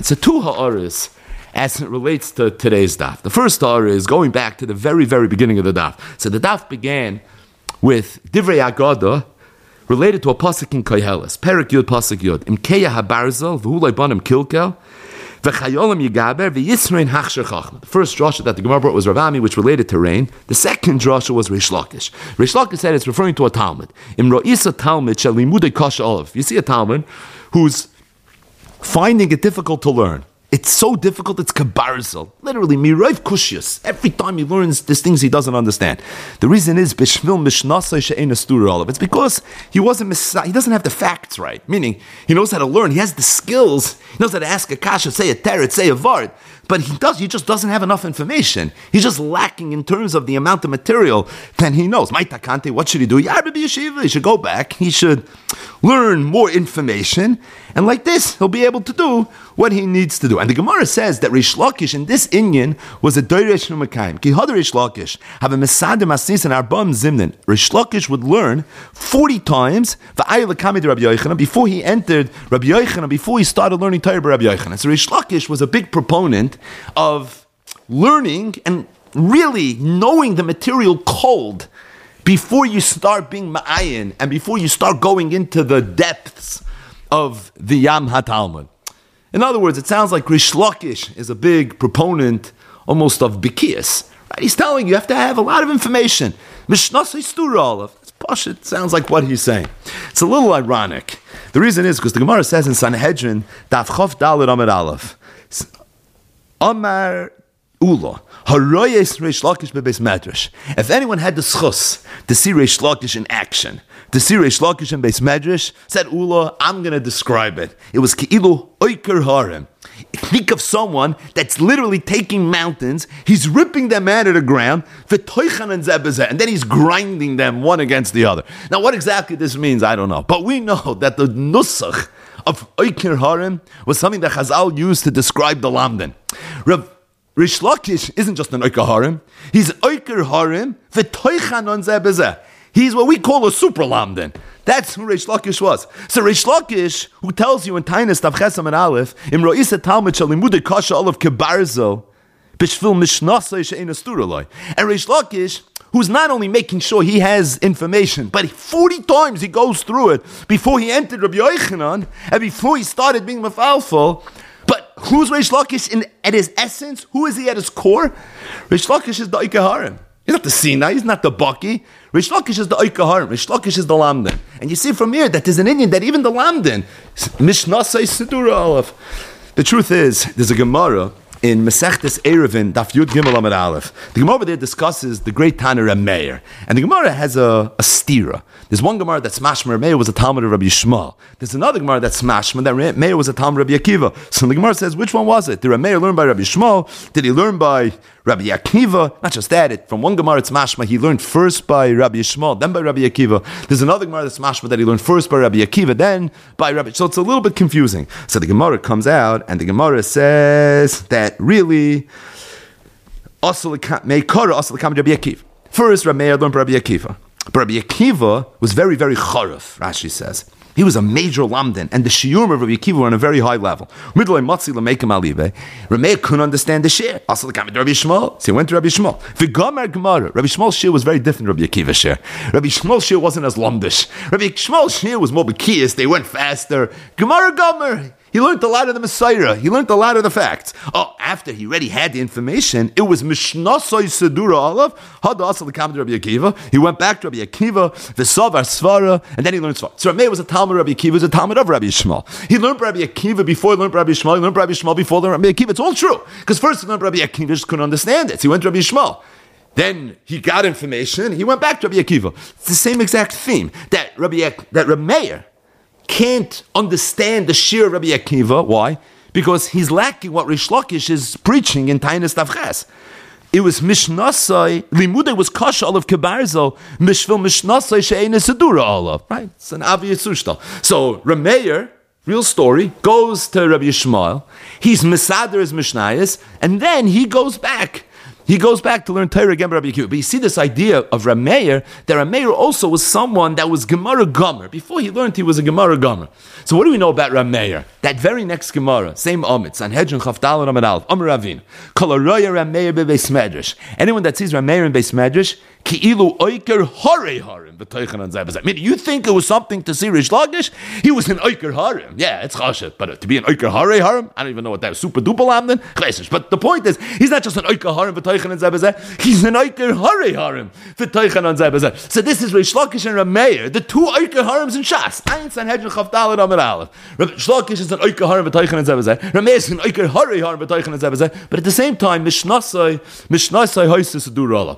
So two ha'aris as it relates to today's daf. The first ha'ara is going back to the very, very beginning of the daf. So the daf began with Divrei Agada related to a pasuk in Koheles. Perek Yud, pasuk Yud. Imkeya habarzel, v'hulay banim kilkel, v'chayolim yigaber, v'yisrein hachsher chachma. The first drasha that the Gemara brought was Rav Ami, which related to rain. The second drasha was Reish Lakish. Reish Lakish said it's referring to a Talmud. Im ro'isa Talmud shel limudei kasha olav. You see a Talmud who's finding it difficult to learn. It's so difficult, it's kabarzel. Literally, mirayv kushias. Every time he learns, there's things he doesn't understand. The reason is, bishvil mishnasai she'ein astura olav. It's because he doesn't have the facts right. Meaning, he knows how to learn, he has the skills, he knows how to ask a kasha, say a teret, say a vard. But he just doesn't have enough information. He's just lacking in terms of the amount of material that he knows. Maitakante, what should he do? Yeshiva, he should go back. He should learn more information. And like this, he'll be able to do what he needs to do. And the Gemara says that Reish Lakish in this inyan was a Doresh Numakayim. Ki hada Reish Lakish have a Mesadim Asnis and Arbam Zimnin. Reish Lakish would learn 40 times before he entered Rabbi Yochanan, before he started learning Torah by Rabbi Yochanan. So Reish Lakish was a big proponent of learning and really knowing the material cold before you start being ma'ayin and before you start going into the depths of the Yam HaTalmud. In other words, it sounds like Reish Lakish is a big proponent almost of Bikiyas. Right? He's telling you have to have a lot of information. Mishnasai Stura Olav. It sounds like what he's saying. It's a little ironic. The reason is because the Gemara says in Sanhedrin, Daf Chof Dalet Amud Aleph, Amar Ula, Haroyes Reish Lakish bebeis medrash. If anyone had the schus to see Reish Lakish in action, to see Reish Lakish in beis medrash, said Ula, I'm going to describe it. It was Keilu Oiker Harem. Think of someone that's literally taking mountains, he's ripping them out of the ground, and then he's grinding them one against the other. Now, what exactly this means, I don't know. But we know that the nusach of Oiker Harem was something that Chazal used to describe the Lamdan. Reish Lakish isn't just an Oiker Harem, he's Oiker Harem v'toichanon zeh b'zeh. He's what we call a super lamdan. That's who Reish Lakish was. So Reish Lakish, who tells you in Tainis Tav Chesam and Aleph, Im ro'isa Talmud shel limudei kasha olav kebarzel, b'shvil mishnasai she'ein astura loy. And Reish Lakish, who's not only making sure he has information, but 40 times he goes through it before he entered Rabbi Yochanan, and before he started being mafalful. But who's Reish Lakish at his essence? Who is he at his core? Reish Lakish is the Oiker Harem. He's not the Sinai, he's not the Baki. Reish Lakish is the Oiker Harem. Reish Lakish is the Lamdan. And you see from here that there's an Indian that even the Lamdan, Mishnasai Sidura Aleph. The truth is, there's a Gemara in Masechtes Erevin, Daf Yud Gimel Amud Aleph. The Gemara over there discusses the great Tana Reb Meir. And the Gemara has a stira. There's one Gemara that's mashma Meir was a Talmud of Rabbi Yishmael. There's another Gemara that's mashma that Meir was a Talmud of Rabbi Akiva. So the Gemara says, which one was it? Did Reb Meir learn by Rabbi Yishmael? Did he learn by Rabbi Akiva? Not just that, from one Gemara it's mashma, he learned first by Rabbi Yishmael, then by Rabbi Akiva. There's another Gemara that's mashma that he learned first by Rabbi Akiva, then by Rabbi. So it's a little bit confusing. So the Gemara comes out, and the Gemara says that really, first Rabbi Meir learned by Rabbi Akiva. But Rabbi Akiva was very, very charaf, Rashi says. He was a major lamdan, and the shiurim of Rabbi Akiva were on a very high level. Rabbi Meir couldn't understand the shir. Also, Rabbi Yishmael, so he went to Rabbi Yishmael. Rabbi Yishmael's shir was very different from Rabbi Akiva's shir. Rabbi Yishmael's shir wasn't as lamdish. Rabbi Yishmael's shir was more bekiyas, they went faster. Gemara. He learned a lot of the Messiah. He learned a lot of the facts. After he already had the information, it was Mishnasai Sedura Olav, Hada Asal Kam to Rabbi Akiva. He went back to Rabbi Akiva, V'savar Svara, and then he learned Svara. So Rabbi was a Talmud of Rabbi Akiva, was a Talmud of Rabbi Yishmael. He learned Rabbi Akiva before he learned Rabbi Yishmael. He learned Rabbi Yishmael before he learned Rabbi Akiva. It's all true. Because first he learned Rabbi Akiva, just couldn't understand it. So he went to Rabbi Yishmael. Then he got information, he went back to Rabbi Akiva. It's the same exact theme, that Rabbi Meir can't understand the shir of Rabbi Akiva. Why? Because he's lacking what Reish Lakish is preaching in Tainis Tav Ches. It was Mishnasai, Limudei was Kasha Olav Kebarzel, Mishvil Mishnasai She'ein Sedura Olav. Right? It's an obvious sushtal. So Reb Meir, real story, goes to Rabbi Yishmael, he's Mesader his Mishnayos, and then he goes back he goes back to learn Torah again by Rabbi Akiva. But you see this idea of Rameir, that Rameir also was someone that was Gemara Gomer. Before he learned, he was a Gemara Gomer. So what do we know about Rameir? That very next Gemara, same Omitz, Sanhedrin Chavdal and Amar Aleph, Amar Ravin, Kol Haroya Rameir beBeis Medrash. Anyone that sees Rameir in Beis Medrash, Ki'ilu Oiker Harei Harim v'Toichen on Zebazeh. I mean, you think it was something to see Rish Lakish? He was an Oiker Harim. Yeah, it's Chashet, but to be an Oiker Harei Harim, I don't even know what that was. Super duper lamden. But the point is, he's not just an Oiker Harim v'Toichen on Zebazeh. He's an Oiker Harei Harim v'Toichen on Zebazeh. So this is Rish Lakish and Rameir, the two Oiker Harims in Shas. Ein Sanhedrin Chavdal and Amar Aleph. Rish Lakish is an Oiker Harim v'Toichen on Zebazeh. Rameir is an Oiker Harei Harim v'Toichen on Zebazeh. But at the same time, Mishnasai Hoisis Durala.